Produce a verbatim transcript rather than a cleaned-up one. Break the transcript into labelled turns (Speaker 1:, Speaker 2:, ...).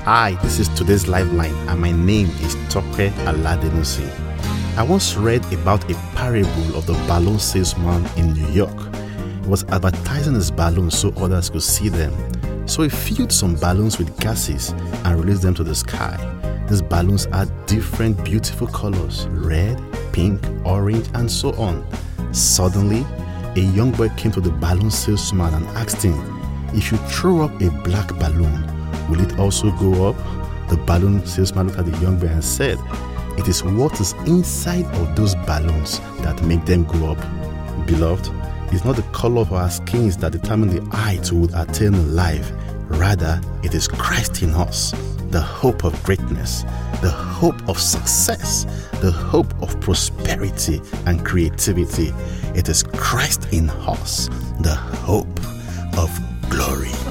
Speaker 1: Hi, this is Today's Lifeline, and my name is Tope Aladenusi. I once read about a parable of the balloon salesman in New York. He was advertising his balloons so others could see them. So he filled some balloons with gases and released them to the sky. These balloons had different beautiful colors: red, pink, orange, and so on. Suddenly, a young boy came to the balloon salesman and asked him, "If you throw up a black balloon, will it also go up?" The balloon salesman looked at the young boy and said, "It is what is inside of those balloons that make them go up." Beloved, it's not the color of our skins that determine the height we will attain in life. Rather, it is Christ in us, the hope of greatness, the hope of success, the hope of prosperity and creativity. It is Christ in us, the hope of glory.